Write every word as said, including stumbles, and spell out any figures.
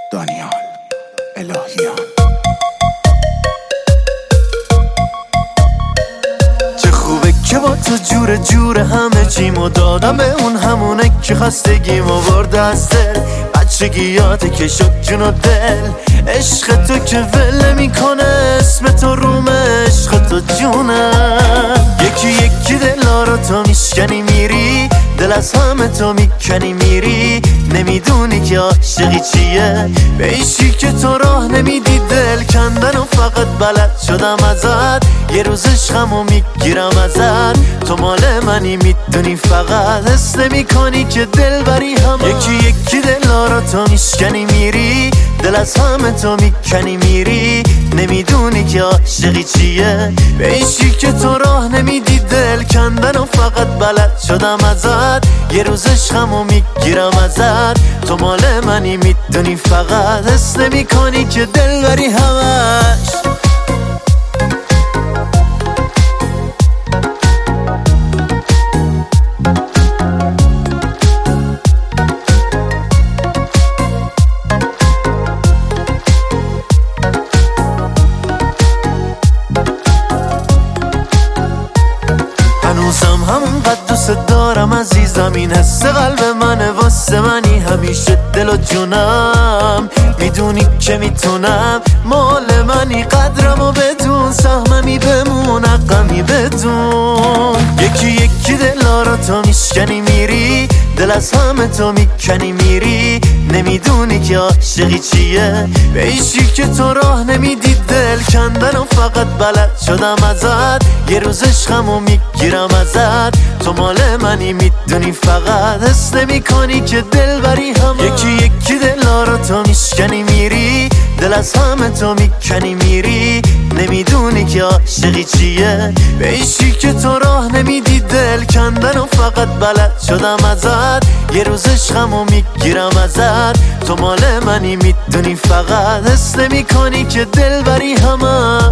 دانیال الهیان. چه خوبه که با تو جور جور همه چیمو دادم به اون همونه که خستگیمو برده از دل، بچگیاته که شد جون و دل. عشق تو که ول میکنه اسم تو روم عشق تو جونم. یکی یکی دلا رو تو میشکنی میری، دل از همه تو میکنی میری. نمیدونی که عاشقی چیه، به ایشی که تو راه نمیدی دل کندن و فقط بلد شدم ازت. یه روز عشقمو میگیرم ازت، تو مال منی میدونی فقط حس نمیکنی که دل بری همه. یکی یکی دلا رو تو میشکنی میری، دل از همه تو میکنی میری. نمیدونی که عاشقی چیه، به ایشی که تو راه نمیدی دل کندن و فقط بلد شدم ازت. یه روز عشقمو میگیرم ازت، تو مال منی میدونی فقط حس نمیکنی که دل بری همش. هنوزم همونقدر دوست دارم عزیزم، این حس قلب منه واسه منی همیشه دل و جونم. میدونی که میتونم مال منی، قدرم و بدون سهممی بمون حقمی بدون. یکی یکی دلا رو تو میشکنی میری، دل از همه تو میکنی میری. نمیدونی که عاشقی چیه، به ایشی که تو راه نمیدی دل کندن و فقط بلد شدم ازت. یه روز عشقمو میگیرم ازت، تو مال منی میدونی فقط حس نمیکنی که دل بری همه. یکی یکی دلا رو تو میشکنی میری، دل از همه تو میکنی میری. نمیدونی که عاشقی چیه، به ایشی که تو راه نمیدی دل کندن و فقط بلد شدم ازت. یه روز عشقمو میگیرم ازت، تو مال منی میدونی فقط حس نمیکنی که دل بری همه.